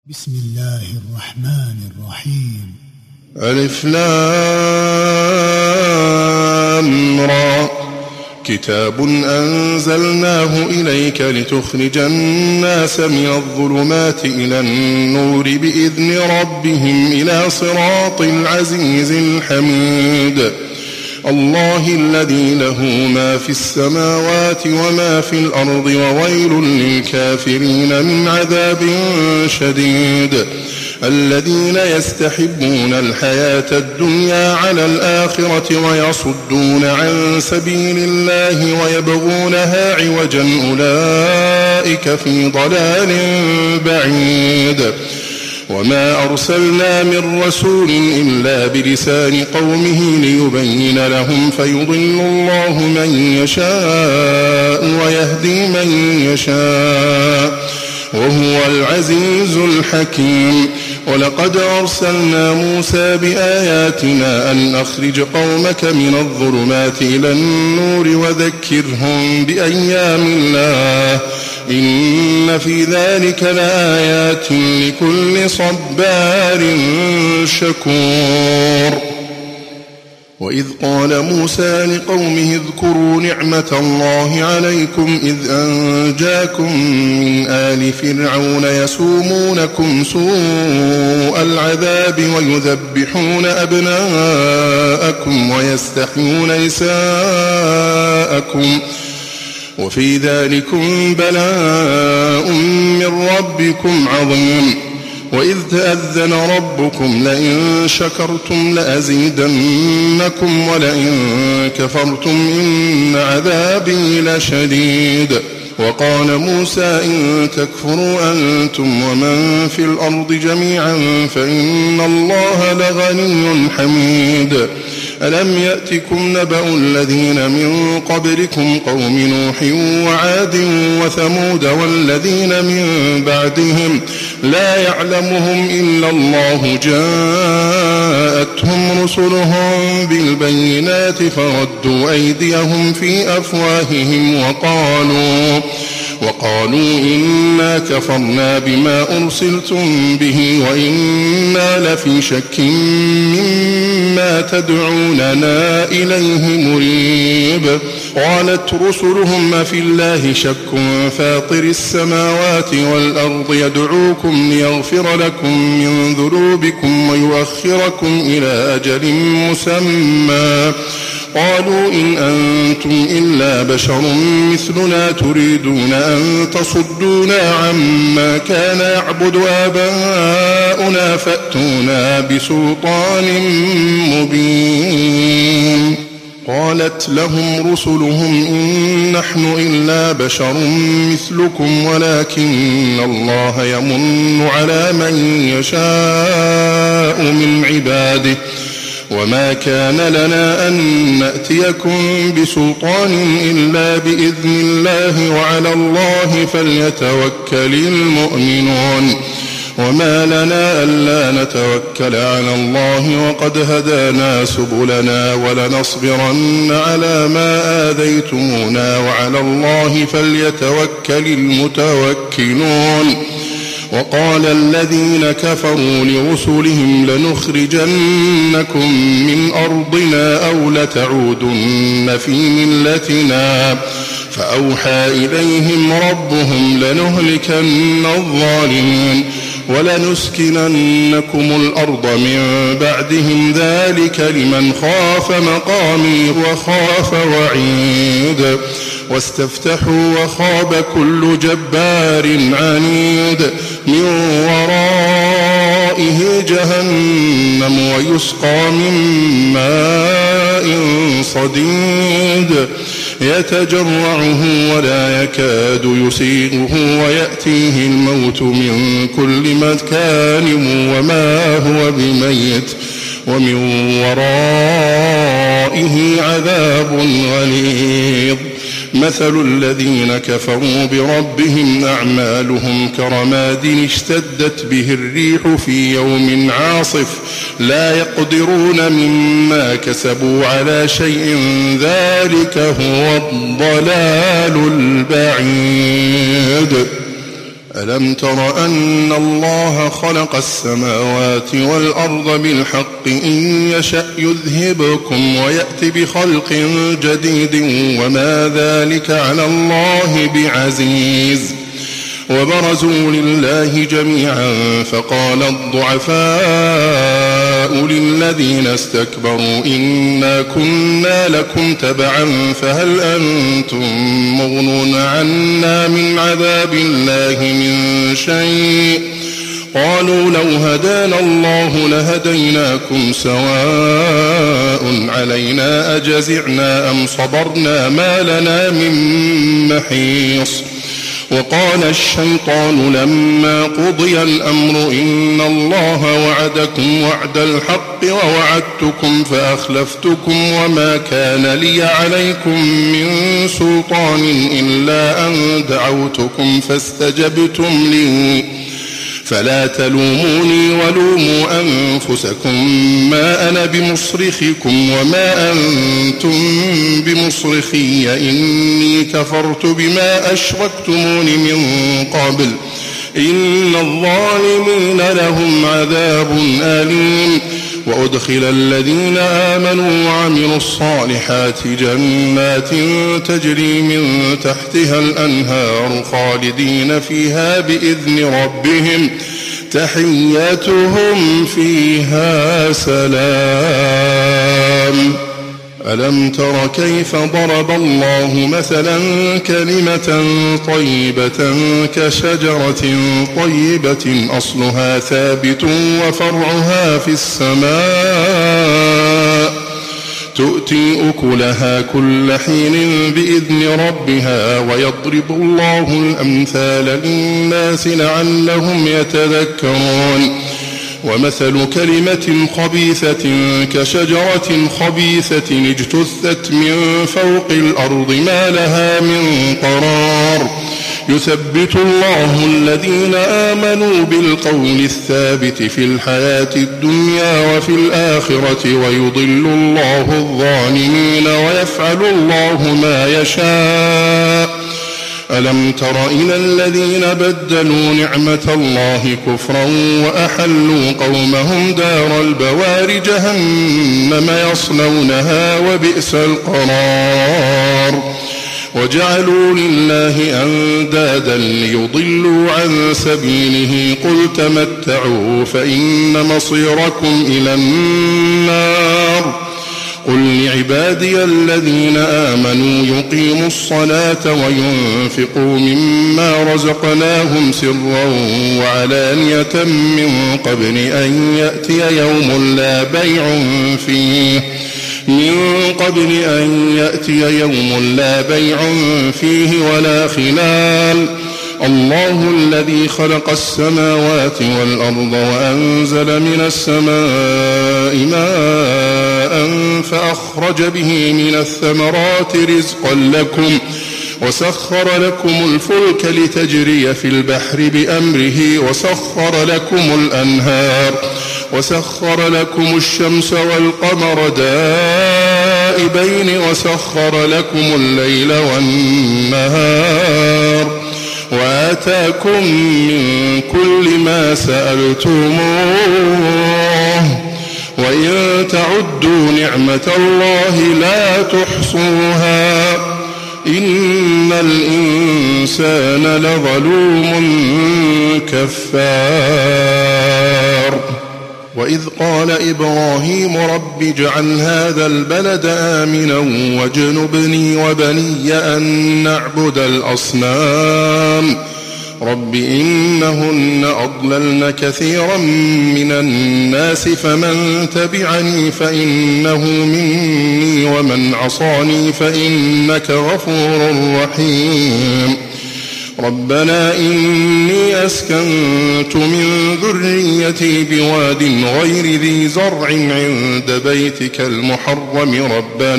بسم الله الرحمن الرحيم. ألف لام را. كتاب أنزلناه إليك لتخرج الناس من الظلمات إلى النور بإذن ربهم إلى صراط العزيز الحميد. الله الذي له ما في السماوات وما في الأرض وويل للكافرين من عذاب شديد. الذين يستحبون الحياة الدنيا على الآخرة ويصدون عن سبيل الله ويبغونها عوجا أولئك في ضلال بعيد. وما أرسلنا من رسول إلا بلسان قومه ليبين لهم فيضل الله من يشاء ويهدي من يشاء وهو العزيز الحكيم. ولقد أرسلنا موسى بآياتنا أن أخرج قومك من الظلمات إلى النور وذكرهم بأيام الله إن في ذلك لآيات لكل صبار شكور. وإذ قال موسى لقومه اذكروا نعمة الله عليكم إذ أنجاكم من آل فرعون يسومونكم سوء العذاب ويذبحون أبناءكم ويستحيون نساءكم وفي ذلكم بلاء من ربكم عظيم. وإذ تأذن ربكم لئن شكرتم لأزيدنكم ولئن كفرتم إن عذابي لشديد. وقال موسى إن تكفروا أنتم ومن في الأرض جميعا فإن الله لغني حميد. ألم يأتكم نبأ الذين من قبلكم قوم نوح وعاد وثمود والذين من بعدهم لا يعلمهم إلا الله جاءتهم رسلهم بالبينات فردوا أيديهم في أفواههم وقالوا إنا كفرنا بما أرسلتم به وإنا لفي شك مما تدعوننا إليه مريب. قالت رسلهم في الله شك فاطر السماوات والأرض يدعوكم ليغفر لكم من ذنوبكم ويؤخركم إلى أجل مسمى. قالوا إن أنتم إلا بشر مثلنا تريدون أن تصدونا عما كان يعبد آباؤنا فأتونا بسلطان مبين. قالت لهم رسلهم إن نحن إلا بشر مثلكم ولكن الله يمن على من يشاء من عباده وما كان لنا أن نأتيكم بسلطان إلا بإذن الله وعلى الله فليتوكل المؤمنون. وما لنا ألا نتوكل على الله وقد هدانا سبلنا ولنصبرن على ما آذيتمونا وعلى الله فليتوكل المتوكلون. وقال الذين كفروا لرسلهم لنخرجنكم من أرضنا أو لتعودن في ملتنا فأوحى إليهم ربهم لنهلكن الظالمين ولنسكننكم الأرض من بعدهم ذلك لمن خاف مقامي وخاف وعيد. واستفتحوا وخاب كل جبار عنيد من ورائه جهنم ويسقى من ماء صديد يتجرعه ولا يكاد يسيغه ويأتيه الموت من كل مكان وما هو بميت ومن ورائه عذاب غليظ. مثل الذين كفروا بربهم أعمالهم كرماد اشتدت به الريح في يوم عاصف لا يقدرون مما كسبوا على شيء ذلك هو الضلال البعيد. ألم تر أن الله خلق السماوات والأرض بالحق إن يشأ يذهبكم ويأتي بخلق جديد وما ذلك على الله بعزيز وبرزوا لله جميعا فقال الضعفاء للذين استكبروا إنا كنا لكم تبعا فهل أنتم مغنون عنا من عذاب الله من شيء قالوا لو هدانا الله لهديناكم سواء علينا أجزعنا أم صبرنا ما لنا من محيص وقال الشيطان لما قضي الأمر إن الله وعدكم وعد الحق ووعدتكم فأخلفتكم وما كان لي عليكم من سلطان إلا أن دعوتكم فاستجبتم لي فلا تلوموني ولوموا أنفسكم ما أنا بمصرخكم وما أنتم بمصرخي إني كفرت بما أشركتمون من قبل إن الظالمين لهم عذاب أليم وأدخل الذين آمنوا وعملوا الصالحات جنات تجري من تحتها الأنهار خالدين فيها بإذن ربهم تحيتهم فيها سلام ألم تر كيف ضرب الله مثلا كلمة طيبة كشجرة طيبة أصلها ثابت وفرعها في السماء تؤتي أكلها كل حين بإذن ربها ويضرب الله الأمثال للناس لعلهم يتذكرون ومثل كلمة خبيثة كشجرة خبيثة اجتثت من فوق الأرض ما لها من قرار يثبت الله الذين آمنوا بالقول الثابت في الحياة الدنيا وفي الآخرة ويضل الله الظالمين ويفعل الله ما يشاء ألم تر إلى الذين بدلوا نعمة الله كفرا وأحلوا قومهم دار البوار جهنم يصلونها وبئس القرار وجعلوا لله أندادا ليضلوا عن سبيله قل تمتعوا فإن مصيركم إلى النار قل لعبادي الذين آمنوا يقيموا الصلاة وينفقوا مما رزقناهم سرا وعلانية من قبل أن يأتي يوم لا بيع فيه ولا خلال الله الذي خلق السماوات والأرض وأنزل من السماء ماء فأخرج به من الثمرات رزقا لكم وسخر لكم الفلك لتجري في البحر بأمره وسخر لكم الأنهار وسخر لكم الشمس والقمر دائبين وسخر لكم الليل والنهار وآتاكم من كل ما سألتموه وإن تعدوا نعمة الله لا تحصوها إن الإنسان لظلوم كفار وإذ قال إبراهيم رب اجعل هذا البلد آمنا واجنبني وبني أن نعبد الأصنام رب إنهن أضللن كثيرا من الناس فمن تبعني فإنه مني ومن عصاني فإنك غفور رحيم ربنا إني أسكنت من ذريتي بواد غير ذي زرع عند بيتك المحرم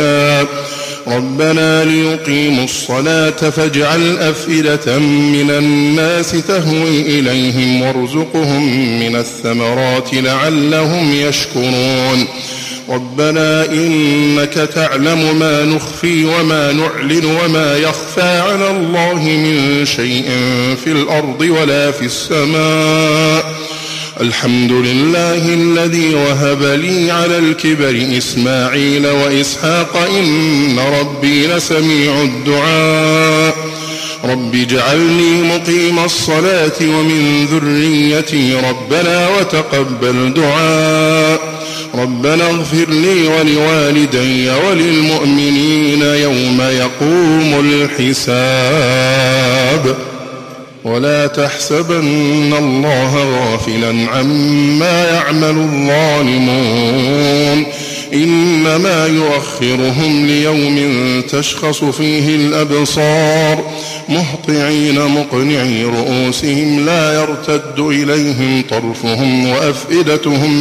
ربنا ليقيموا الصلاة فاجعل أفئدة من الناس تهوي إليهم وارزقهم من الثمرات لعلهم يشكرون ربنا إنك تعلم ما نخفي وما نعلن وما يخفى على الله من شيء في الأرض ولا في السماء. الحمد لله الذي وهب لي على الكبر إسماعيل وإسحاق إن ربي لسميع الدعاء. رب اجعلني مقيم الصلاة ومن ذريتي ربنا وتقبل دعاء. ربنا اغفر لي ولوالدي وللمؤمنين يوم يقوم الحساب. ولا تحسبن الله غافلا عما يعمل الظالمون إنما يؤخرهم ليوم تشخص فيه الأبصار مهطعين مقنعي رؤوسهم لا يرتد إليهم طرفهم وأفئدتهم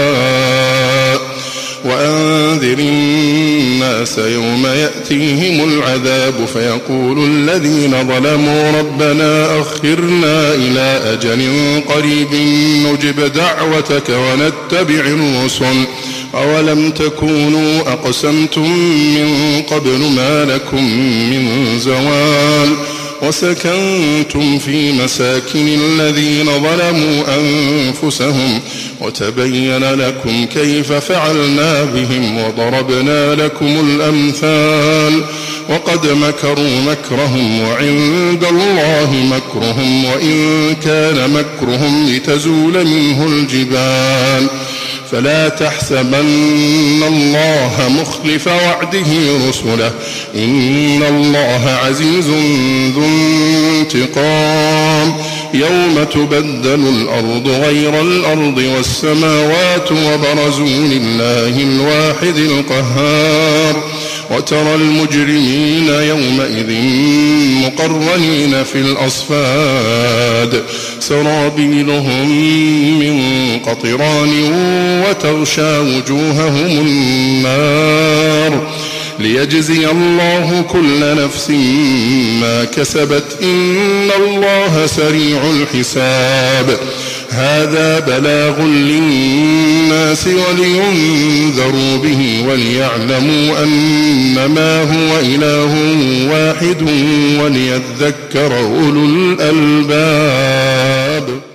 هواء. وأنذر الناس يوم يأتيهم العذاب فيقول الذين ظلموا ربنا أخرنا إلى أجل قريب نجب دعوتك ونتبع الرسل أولم تكونوا أقسمتم من قبل ما لكم من زوال وسكنتم في مساكن الذين ظلموا أنفسهم وتبين لكم كيف فعلنا بهم وضربنا لكم الأمثال وقد مكروا مكرهم وعند الله مكرهم وإن كان مكرهم لتزول منه الجبال. فلا تحسبن الله مخلف وعده رسله إن الله عزيز ذو انتقام. يوم تبدل الأرض غير الأرض والسماوات وبرزوا لله الواحد القهار وترى المجرمين يومئذ مقرنين في الأصفاد سرابيلهم من قطران وتغشى وجوههم النار ليجزي الله كل نفس ما كسبت إن الله سريع الحساب. هذا بلاغ للناس ولينذروا به وليعلموا أنما هو إله واحد وليذكر أولو الألباب.